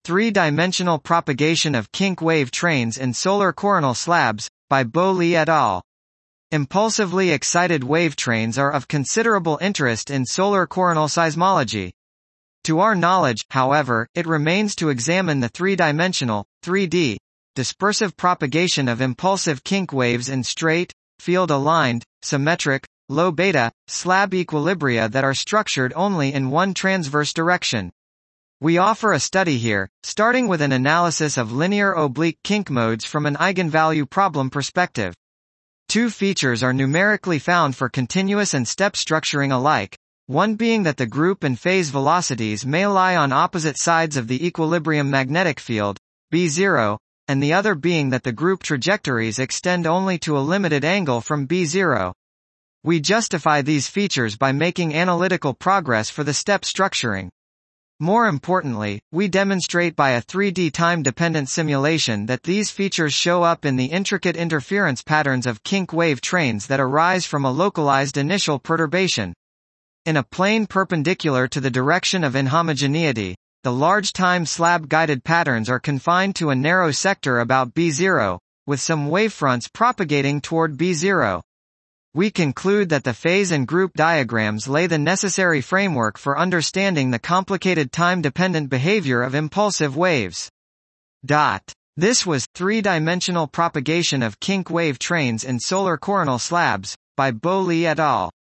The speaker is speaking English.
Three-dimensional propagation of kink wave trains in solar coronal slabs, by Bo Li et al. Impulsively excited wave trains are of considerable interest in solar coronal seismology. To our knowledge, however, it remains to examine the three-dimensional, 3D, dispersive propagation of impulsive kink waves in straight, field-aligned, symmetric, low-beta, slab equilibria that are structured only in one transverse direction. We offer a study here, starting with an analysis of linear oblique kink modes from an eigenvalue problem perspective. Two features are numerically found for continuous and step structuring alike, one being that the group and phase velocities may lie on opposite sides of the equilibrium magnetic field, B0, and the other being that the group trajectories extend only to a limited angle from B0. We justify these features by making analytical progress for the step structuring. More importantly, we demonstrate by a 3D time-dependent simulation that these features show up in the intricate interference patterns of kink wave trains that arise from a localized initial perturbation. In a plane perpendicular to the direction of inhomogeneity, the large time slab-guided patterns are confined to a narrow sector about B0, with some wavefronts propagating toward B0. We conclude that the phase and group diagrams lay the necessary framework for understanding the complicated time-dependent behavior of impulsive waves. This was Three-Dimensional Propagation of Kink Wave Trains in Solar Coronal Slabs, by Bo Li et al.